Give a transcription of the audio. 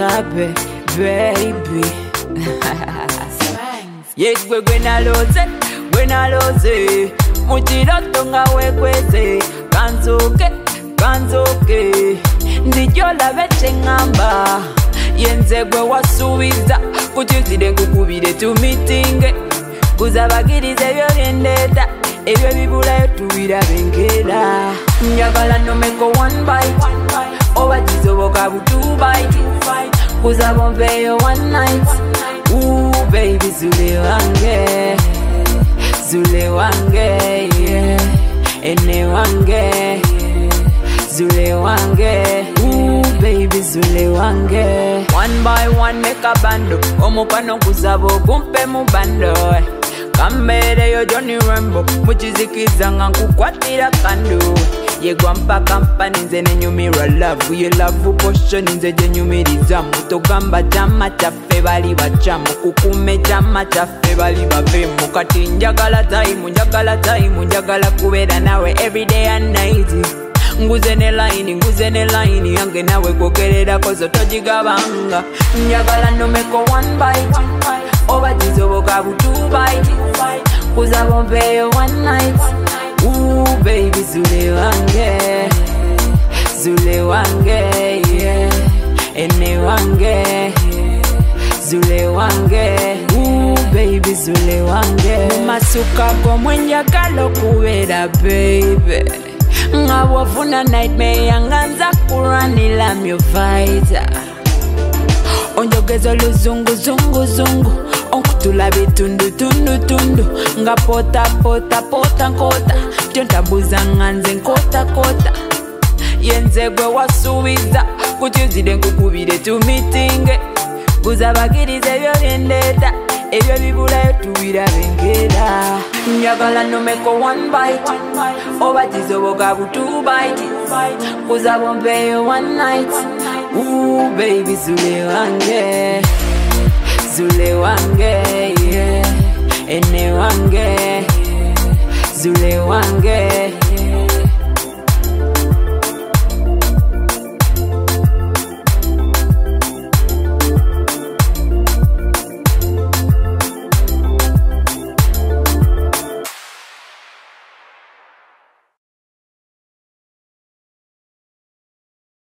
kabe, baby. Yes, when I lose, muchiroto nga wekweze, kanzoke, ndijola veche ngamba, yenze gwe wasubiza, kuchizide nkukubire tumitinge, kuzabagirize ebyo byendeta, ebyo bibulayo tubirabengera. Njagala nomeko one bite, oba kizoboka bu 2 bite, kuzabombeyo one night. Ooh baby zule wange, yeah. Ene wange, zule wange. Ooh baby zule wange. One by one make a bando, omukano kuzabo kumpe mu bando. Kamere yo Johnny Rambo, muchizikiza nga nkukwatira kando. Yegwa mpaka mpani nze nenyumira love, ye love potion nze jenyumiriza. Mutogamba jama chaffe bali bachamu, kukume jama chaffe bali bavemu. Kati njagala time, njagala kubeera nawe every day and night. Nguze ne line yange nawe kogerera kozo tojigabanga. Njagala nomeko one bite, oba kizoboka bu 2 bite, kuzabombeyo one night. Ooh baby zule wange, yeah. Ene wange, zule wange. Ooh baby zule wange. Masuka go mwenjagala kubeera baby, nga wafuna nightmare yanganza kuranila myo fighter. Onjogeza luzungu, onkutula bitundu, nga pota nkota, tyontabuza nganze nkota. Yenze gwe wasubiza, kuchizide nkukubire tumitinge, kuzabagirize ebyo byendeta, ebyo bibulayo tubirabengera. Njagala nomeko one bite, oba kizoboka bu 2 bite, kuzabombeyo one night. Ooh baby zule wange, yeah. Ene wange, zule wange.